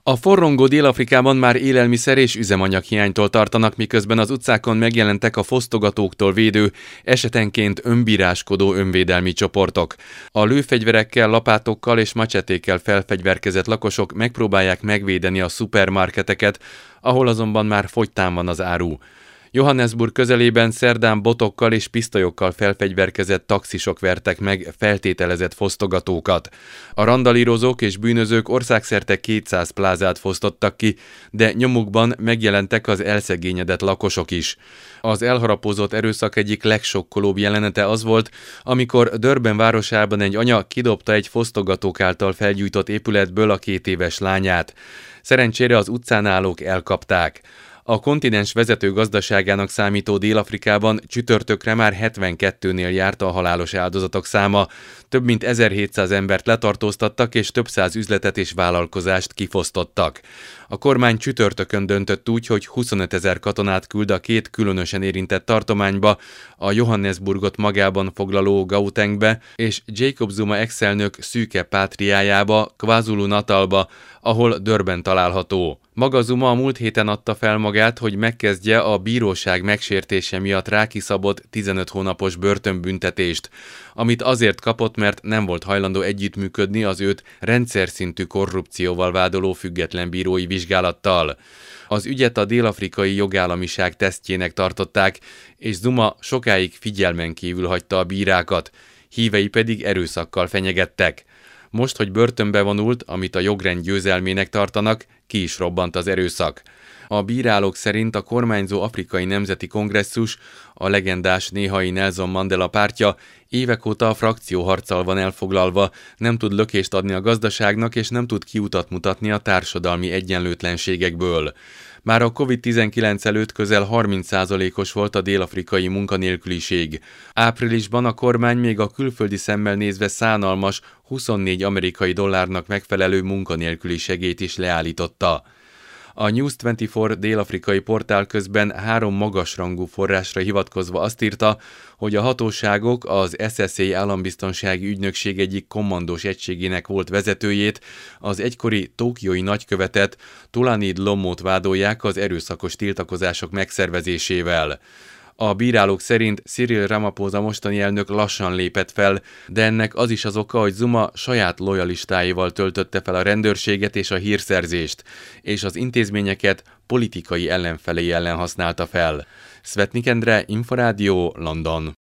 A forrongó Dél-Afrikában már élelmiszer és üzemanyaghiánytól tartanak, miközben az utcákon megjelentek a fosztogatóktól védő, esetenként önbíráskodó önvédelmi csoportok. A lőfegyverekkel, lapátokkal és macsetékkel felfegyverkezett lakosok megpróbálják megvédeni a szupermarketeket, ahol azonban már fogytán van az áru. Johannesburg közelében szerdán botokkal és pisztolyokkal felfegyverkezett taxisok vertek meg feltételezett fosztogatókat. A randalírozók és bűnözők országszerte 200 plázát fosztottak ki, de nyomukban megjelentek az elszegényedett lakosok is. Az elharapózott erőszak egyik legsokkolóbb jelenete az volt, amikor Durban városában egy anya kidobta egy fosztogatók által felgyújtott épületből a 2 éves lányát. Szerencsére az utcán állók elkapták. A kontinens vezető gazdaságának számító Dél-Afrikában csütörtökre már 72-nél járt a halálos áldozatok száma. Több mint 1700 embert letartóztattak és több száz üzletet és vállalkozást kifosztottak. A kormány csütörtökön döntött úgy, hogy 25 000 katonát küld a 2 különösen érintett tartományba, a Johannesburgot magában foglaló Gautengbe és Jacob Zuma ex-elnök szűke pátriájába, KwaZulu-Natalba, ahol Durban található. Maga Zuma a múlt héten adta fel magát, hogy megkezdje a bíróság megsértése miatt rákiszabott 15 hónapos börtönbüntetést, amit azért kapott, mert nem volt hajlandó együttműködni az őt rendszerszintű korrupcióval vádoló független bírói vizsgálattal. Az ügyet a dél-afrikai jogállamiság tesztjének tartották, és Zuma sokáig figyelmen kívül hagyta a bírákat, hívei pedig erőszakkal fenyegettek. Most, hogy börtönbe vonult, amit a jogrend győzelmének tartanak, ki is robbant az erőszak. A bírálók szerint a kormányzó Afrikai Nemzeti Kongresszus, a legendás néhai Nelson Mandela pártja évek óta a frakcióharccal van elfoglalva, nem tud lökést adni a gazdaságnak és nem tud kiutat mutatni a társadalmi egyenlőtlenségekből. Már a Covid-19 előtt közel 30%-os volt a dél-afrikai munkanélküliség. Áprilisban a kormány még a külföldi szemmel nézve szánalmas 24 amerikai dollárnak megfelelő munkanélküli segélyt is leállította. A News24 dél-afrikai portál közben 3 magasrangú forrásra hivatkozva azt írta, hogy a hatóságok az SSA állambiztonsági ügynökség egyik kommandós egységének volt vezetőjét, az egykori tokiói nagykövetet, Thulanid Lomót vádolják az erőszakos tiltakozások megszervezésével. A bírálók szerint Cyril Ramaphosa mostani elnök lassan lépett fel, de ennek az is az oka, hogy Zuma saját lojalistáival töltötte fel a rendőrséget és a hírszerzést, és az intézményeket politikai ellenfelei ellen használta fel. Szvetnik Endre, Inforádió, London.